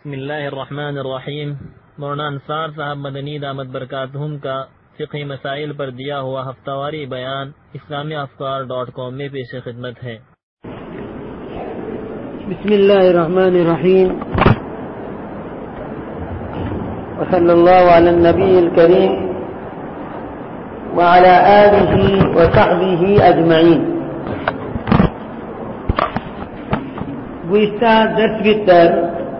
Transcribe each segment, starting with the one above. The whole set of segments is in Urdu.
بسم اللہ الرحمن الرحیم۔ مولانا انصار صاحب مدنی دامت برکاتہم کا فقہی مسائل پر دیا ہوا ہفتہ واری بیان اسلامیافکار.com میں پیش خدمت ہے۔ بسم اللہ الرحمن الرحیم، وصلی اللہ علی النبی الکریم وعلی آلہ وصحبہ اجمعین۔ گزشتہ درس بتر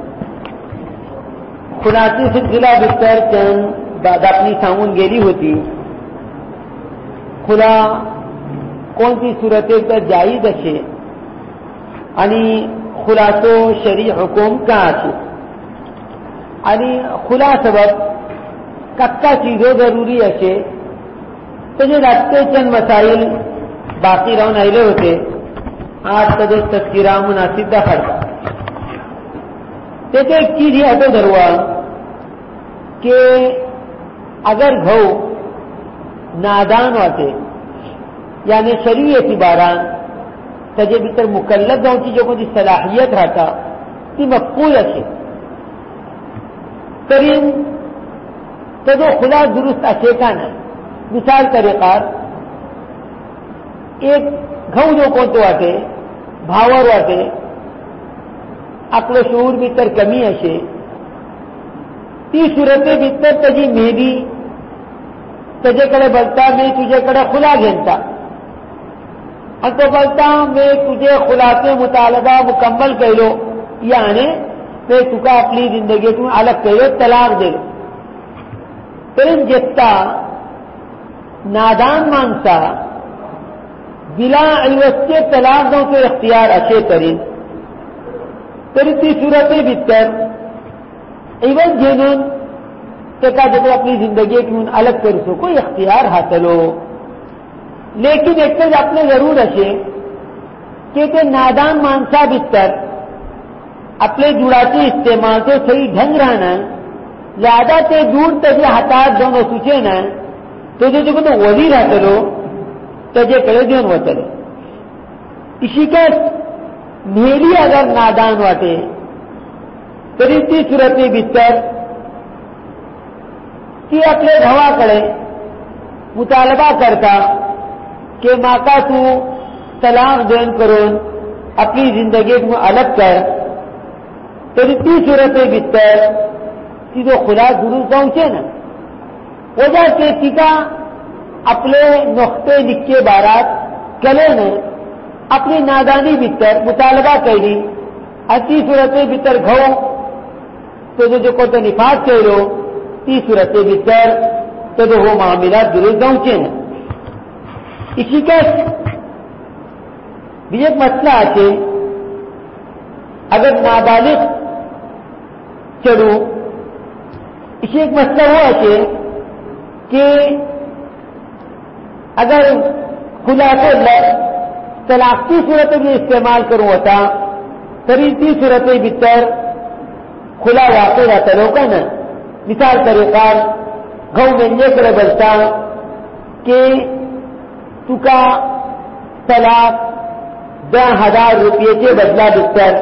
خلاصی سلسلہ بتر چند بعد اپنی سامون گیری ہوتی خلا کون سی صورتیں پر جائز ہے یعنی خلاصو شریع حکم کا آچے یعنی خلا سبب ککا چیزوں ضروری ہے تو جو راستے چند مسائل باقی رہن آئلے ہوتے آج کا جو تذکرہ مناسب دا خرچہ دیکھیں ایک چیز یہ ہے دروا کہ اگر گھو نادان ہوتے یعنی شریع اعتباران تجھے بہتر مکلف گاؤں چیزوں کو جس صلاحیت رہتا کہ مقبول ہے کریم تو جو خلا درست اچھے کا نا مثال طریقہ ایک گھو جو کون تو آتے بھاور آتے عقل و شعور بہتر کمی ہے تی صورتیں بہتر تجھی میں بھی تجھے کڑے بلتا میں تجھے کڑے خلا گھنتا اور تو بلتا میں تجھے خلاصے مطالبہ مکمل کر لو یعنی میں تکا اپنی زندگی کو الگ کر لو طلاق دے لو پھر جتا نادان مانسا بلا عوض کے طلاق دوں کے اختیار اچھے کریں پھر تی صورتیں بہتر ایون جنون کا جب اپنی زندگی کی الگ کر سکو اختیار حاصل ہو لیکن ایک چیز اپنے ضرور ہے کہ نادان مانسا بہتر اپنے جڑاتے استعمال سے صحیح ڈھنگ رہنا زیادہ تے دور تجھے ہاتھ دونوں سوچے نا تو جو تو وزیر حاصل ہو تجھے کرے دون وہ چلے اسی کا میری اگر نادان واٹے تریتی صورتیں بہتر کہ اپنے گھوا کرے مطالبہ کرتا کہ ماں کا تو طلاق دین کرو اپنی زندگی کو الگ کر تریتی صورتیں بہتر کہ جو خلا درست پہنچے نا وجہ سے ٹیکا اپنے نقطے لکھے بارات کلے نے اپنی نادانی بہتر مطالبہ کری اتی صورتیں بہتر گھو تو جو کو تو نفاذ کرو تی صورتیں بہتر تو جو وہ معاملات درست پہنچے نا اسی کا بھی ایک مسئلہ آتے اگر نابالغ چڑھو اسی ایک مسئلہ وہ آتے کہ اگر خلاصے طلاق کی صورتیں بھی استعمال کروں ہوتا تریتی صورتیں بہتر کھلا واقع رہتا روکا نا مثال طریقہ گھو گنجے کرے بلتا کہ تو کا طلاق 10,000 روپئے کے بدلا بہتر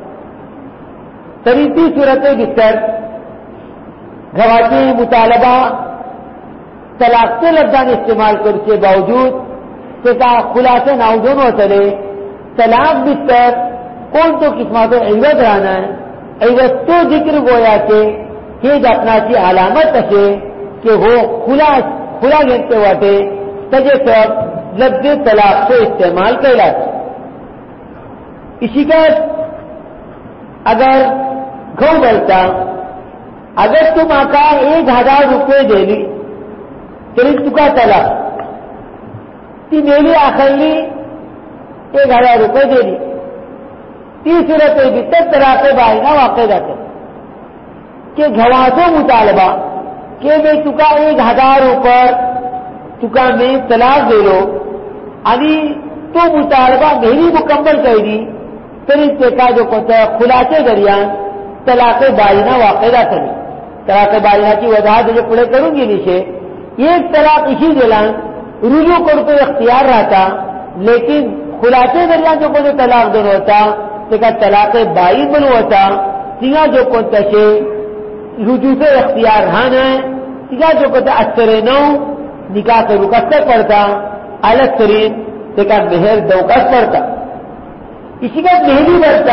تریتی صورتیں بہتر گھواتی مطالبہ طلاق کے لفظان استعمال کرنے کے باوجود کہ خلاصے ناؤدون ہو چلے طلاق بہتر کون تو قسمتوں عوض رہنا ہے عوض تو ذکر گویا کہ یہ اپنا کی علامت ہے کہ وہ کھلا گھنٹے واٹے تجے سب لفظ طلاق سے استعمال کہلاتے اسی کا اگر گھو بلتا اگر تم آکار 1,000 روپے دے لی پھر تکا طلاق تی میری آخری 1,000 روپے دے دی تیسرے پہ بھی تک طلاق بائنا واقع جاتے کہ گھواسوں مطالبہ کہ میں تکا 1,000 اوپر تکا میں طلاق دے لو یعنی تو مطالبہ میری مکمل کر دی پھر اس کے کا جو خلاصے درمیان طلاق بائنا واقع جاتے طلاق بائنا کی وضاحت جو پورے کروں گی نیچے ایک طلاق اسی دلان رجوع کر تو اختیار رہتا لیکن خلاصے درمیان جو کو طلاق دونوں ہوتا کہ طلاق بائی بنو ہوتا تیگا جو کنتا شے رجوع سے اختیار رہانا ہے تیگا جو کنتا اثر نو نکاح کے رکستر پڑتا الگ ترین تیکا مہر دوکس پڑتا اسی کا مہری بڑھتا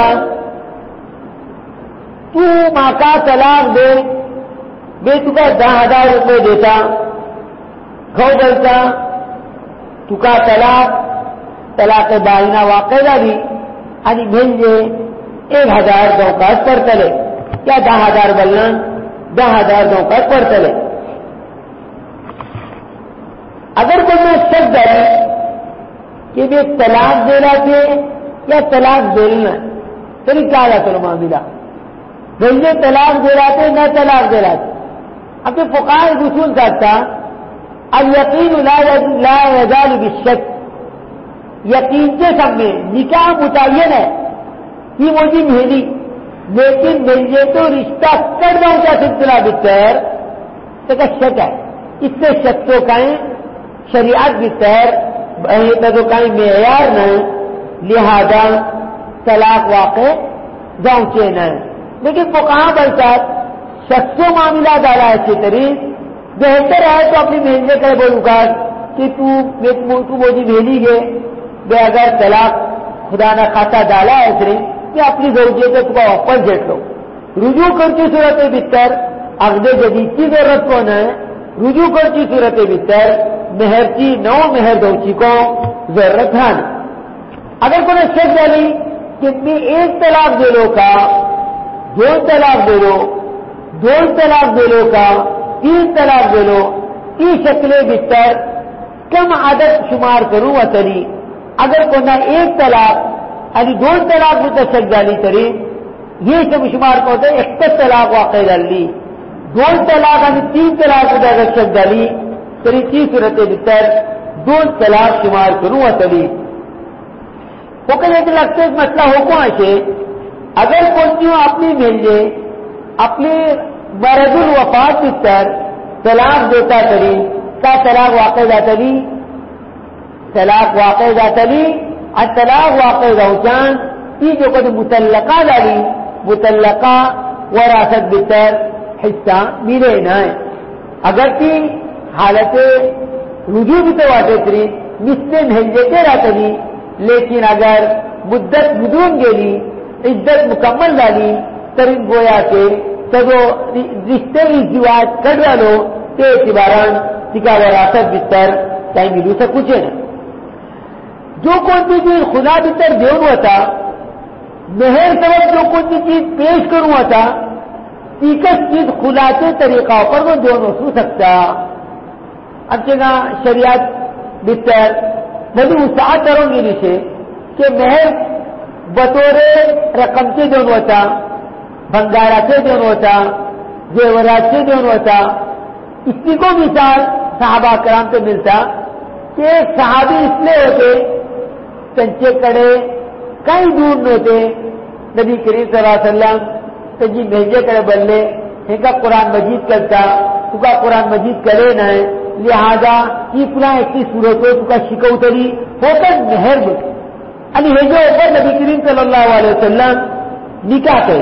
تو ماں کا طلاق دے بے تو کا 10,000 روپے دیتا گھو بلتا تو کا طلاق بائنہ واقع دی انی مل جے 1,000 دوکس پر تلے یا 10,000 بلنا 10,000 دوکس پر تلے اگر کوئی میں شک ڈالے کہ میں طلاق دینا تھے یا طلاق دینا پھر کیا رہا تو معاملہ بھائی طلاق دے رہا تھے نہ طلاق دے رہا تھے اب تو فقہاء اصول کرتا الیقین لا یزال بالشک یقین کے سب میں نکاح متعین ہے یہ مجھے مہنی لیکن ملے تو رشتہ کر رہا کا سلسلہ بہتر تو کا شک ہے اس سے شک تو کہیں شریعت بہتر تو کہیں معیار نہ لہذا طلاق واقع گاؤں نہ لیکن وہ کہاں بلتا شخص و معاملہ ڈالا اچھی طریق بہتر ہے تو اپنی محنت کرے بولوں گا کہ تو مجھے بھیلی گے بے اگر طلاق خدا نہ خاصا ڈالا ہے صرف کہ اپنی ضرورت تو واپس جیٹ لو رجوع کر کی صورت بہتر اگلے جدید کی ضرورت کو نہ رجوع کر کی صورت بہتر مہر کی نو مہر دوچی کو ضرورت ہے اگر کوئی شک ڈالی کہ میں ایک طلاق دے لو کا 2 طلاق دے لو 2 طلاق دے لو کا 3 طلاق دے لو کی شکلیں بہتر کم عدد شمار کروں اتری اگر کوئی ایک طلاق یعنی 2 طلاق میں تو شک ڈالی تری یہ سب شمار کو ہوتا ہے 1 طلاق واقع ڈال لی 2 طلاق یعنی 3 طلاق میں اگر شک ڈالی تری کی صورت بہتر 2 طلاق شمار کروں اتری وہ کہ لگتے ایک مسئلہ ہو کون ہے اگر کوئی اپنی مل جائے اپنی مرض الوفات بہتر طلاق دیتا تری کا طلاق واقع جاتا لی طلاق واقع جاتا لی اور طلاق واقع جاؤچان یہ جو کچھ متعلقہ ڈالی متعلقہ وراثت بہتر حصہ ملے نہ اگر کی حالت رجوع بھی تو واقع تری مثل مل دیتے رہتا لی لیکن اگر مدت بدون گیلی عدت مکمل ڈالی ترین گویا کے سگو رشتے ازدواج کر ڈالو تے اعتباران تکا وراثت بہتر کہیں ملو سے کچھ ہے جو کون چیز خدا بہتر دیون ہوتا مہر سبب جو کون چیز پیش کروں ہوتا تیکس چیز خدا کے طریقہ پر وہ دیون ہو سکتا اب جگہ شریعت بہتر بڑی وسعت کروں گی نیچے کہ مہر بطور رقم سے دون ہوتا بنگارا سے دون ہوتا زیورات سے دون ہوتا اسی کو مثال صحابہ کرام سے ملتا کہ صحابی اس لیے ہوتے چنچے کڑے کئی دور نہ ہوتے نبی کریم صلی اللہ علیہ وسلم تجی بھیجے کرے بلے ان کا قرآن مجید کرتا تو کا قرآن مجید کرے نہ لہذا یہ پورا ایک صورت ہو تو کا شکو تری ہوتا مہر بک انی جو اوپر نبی کریم صلی اللہ علیہ وسلم نکاح کرے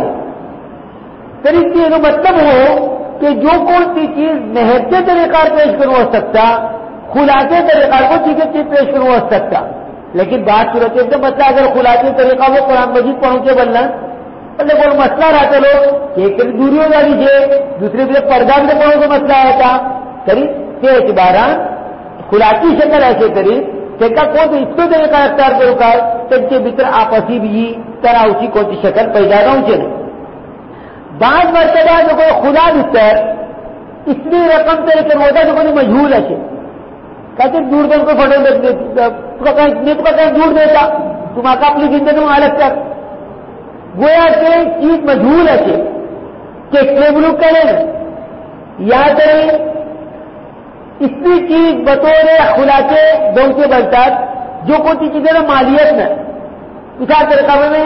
پھر اس کی مطلب ہو کہ جو کون سی چیز مہر کے طریقہ پیش کرو ہو سکتا خلا کے طریقہ کو چیز پیش کرو ہو سکتا لیکن بات صورت ایک دم مسئلہ اگر خلا کے طریقہ کو قرآن مجید پڑھوں کے بلنا پہلے کوئی مسئلہ رہتا لو ایک دوری ہو جا لیجیے دوسرے پہ پردہ میں پڑھو تو مسئلہ آتا کری کہ اعتبارہ خلا کی شکل ایسے کری کہ کون تو اس کو طریقہ اختیار کرو کا تب کے بھیتر آپسی بھی طرح اسی کون سی شکل پیدا نہ ہو چلے بعض مرتبہ جو کوئی خدا بہتر اس لیے رقم طریقے میں ہوتا جو کوئی مجھول ہے کہتے دور دن کو فٹو میں تو کہیں دور دیتا تم آ اپنی زندگی میں الگ کر گویا کہ چیز مجھول ہے کہ ملک کرے یا کریں اس کی چیز بطور خلا کے دو سے بنتا جو کوئی سی چیزیں نا مالیت میں مثال طریقہ میں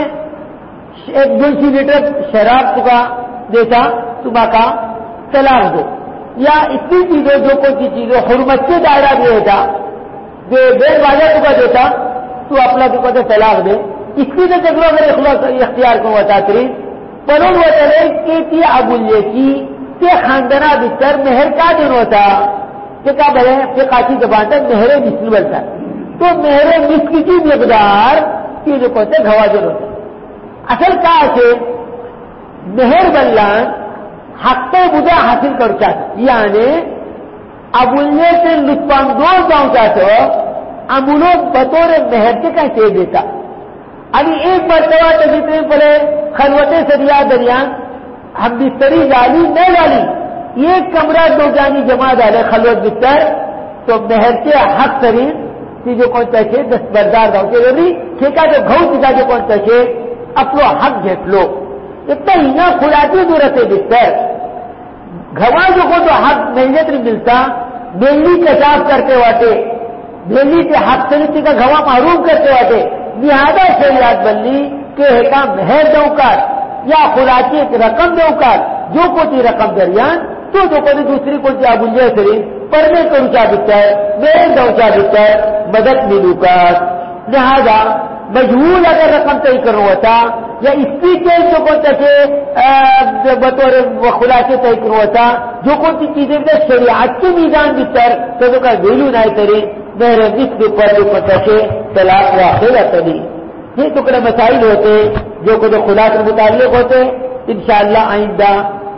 1-2 لیٹر شراب چکا دیتا تم کا طلاق دو یا اتنی چیزیں جو کوئی سی چیزیں حرمت سے دائرہ بھی ہوتا جو بیر بازار چکا دیتا تو اپنا چکا تو طلاق دے اس کی جو جگہ اگر اختیار کو بتا کری پلون وطلے کہ تی ابولیکی تی خاندنا بستر مہر کا دن ہوتا کہ کہا بھلے فقاتی زبان تک مہر مثل بلتا تو مہر مثل کی مقدار کی جو کہتے گھواجن ہوتا اصل کہا کہ مہر بلان حق بدا حاصل کر چاہتا یعنی ابولیے سے لطفاندوز جاؤں چاہتے ہو امولو بطور مہر کے کہتے دیتا ابھی ایک مرتبہ جتنے پڑے خلوتیں سریا دریا ہم بستری ڈالی نہ ڈالی ایک کمرہ دو جانی جمع ڈالے خلوت بستر تو مہر کے حق ترین جو کون چاہیے دستبردار گاؤں کے ضروری ٹھیکا جو گھو چکا جو کون چاہیے اپلو حق جھیٹ لو اتنا ہی نہ کھلاتی ضرورت ہے بستر گھوا جو کو تو حق محنت نہیں ملتا میلی کشاف کرتے واٹے میلی کے حق سنتی کا گھوا معروف کرتے واٹے لہذا شریعت بنی کہ ایک مہر دو کر یا خوراکی ایک رقم دو کر جو کوئی رقم دریان تو جو کوئی دوسری کوئی ابولیہ سری پڑھنے کو اونچا دکھتا ہے میرے اونچا دکھتا ہے مدد ملو کر لہذا مجہول اگر رقم طے کرنا ہوتا یا اس کی چیز جو کون چاہے بطور خوراکی طے کرنا ہوتا جو کون سی چیزیں شریعت کی میزان بستر تو کا ویلو نہ کرے میرے نصف پر جو پتہ طلاق واقع تلی یہ ٹکڑے مسائل ہوتے جو کچھ خدا سے متعلق ہوتے انشاءاللہ آئندہ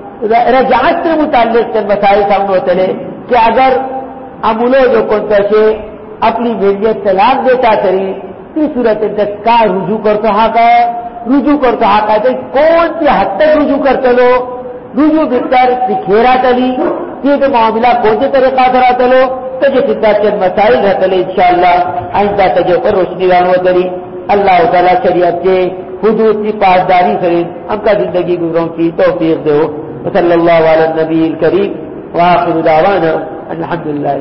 رجعت سے متعلق مسائل سامنے ہوتے ہیں کہ اگر امولو جو کون سے اپنی میلیت طلاق دیتا کری تی صورت اندر کا رجوع کرتا حق ہے رجوع کرتا حق ہے کون سی حد تک رجوع کرتے لو رجوع بہتر دکھیرا تلی یہ تو معاملہ کون سے طریقہ کرا تلو تو جو سدھا چند مسائل رہتے لے انشاءاللہ آئندہ تجھے پر روشنی رانو تلی اللہ تعالیٰ شریعت کے حدود کی پاسداری سے ہم کا زندگی گزروں کی توفیق دے صلی اللہ علیہ النبی الکریم وآخر دعوانا الحمدللہ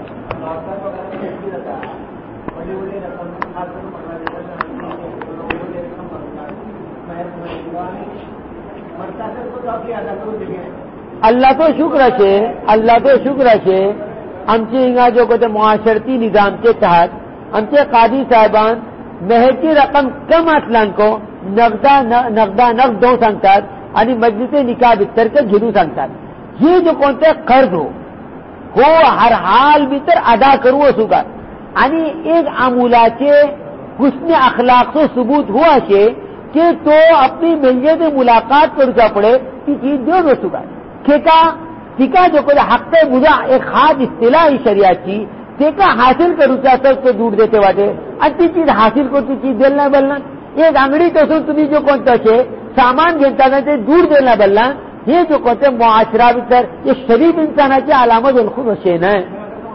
اللہ تو شکر ہے ہم سے جو کہتے معاشرتی نظام کے تحت ہم سے قاضی صاحبان مہر کی رقم کم اصلان کو نقد دو سنگتا یعنی مجلس نکاح بستر کے گرو سنگتا یہ جو کون سے قرض ہو ہر حال بستر ادا کرو سکا یعنی ایک امولا کے حسن اخلاق سے ثبوت ہوا کہ تو اپنی ملیت ملاقات کرتا پڑے کی چیز جو سکا ٹھیکا جو کوئی حق مجھا ایک خاص اصطلاحی شریعت کی ٹھیکا حاصل کرو سب کو دور دیتے واٹے اچھی چیز حاصل کرتی چیز دلنا بلنا ایک انگڑی تو سن تمہیں جو کون سے سامان گھنٹا کرتے دور دلنا بلنا یہ جو کہتے معاشرہ بھیتر یہ شریف انسان کی علامت الخود حسین ہے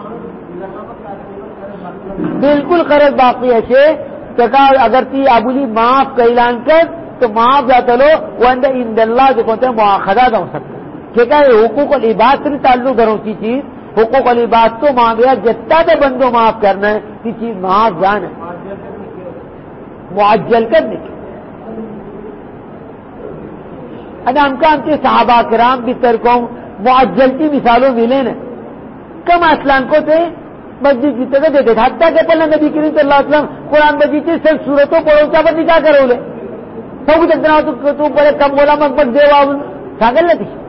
بالکل قرض باقی ہے اگر تی ابولی معاف کا اعلان کر تو معاف جاتا لو وہ اندر ان اللہ جو کہتے ہیں مواخذہ ہو سکتا ٹھیک ہے حقوق العباد سے تعلق گھروں کی چیز حقوق العباد تو معاملہ جتنا تو بندوں معاف کرنا ہے کی چیز معاف جان ہے معجل کرنے کی ہم کا ہم کے صحابہ کرام بھی ترکوں معجل کی مثالوں ملے نا کم اسلام کو تھے مسجد کی طرح دیتے تھے حتیٰ کہ پہلے نبی کریم صلی اللہ علیہ وسلم قرآن مجید سے صرف صورتوں پڑوسا پر نکاح کرو لے سب کچھ اتنا تو پڑے کم بولا مکبت دیوا ساگل نہ تھی